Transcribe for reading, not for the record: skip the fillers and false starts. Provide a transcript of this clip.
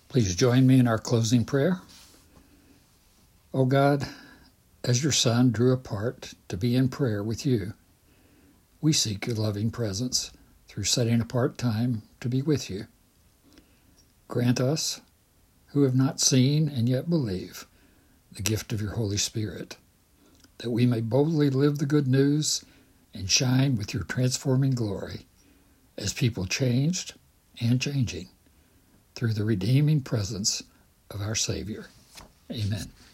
Please join me in our closing prayer. O God, as your Son drew apart to be in prayer with you, we seek your loving presence through setting apart time to be with you. Grant us, who have not seen and yet believe, the gift of your Holy Spirit, that we may boldly live the good news and shine with your transforming glory as people changed and changing through the redeeming presence of our Savior. Amen.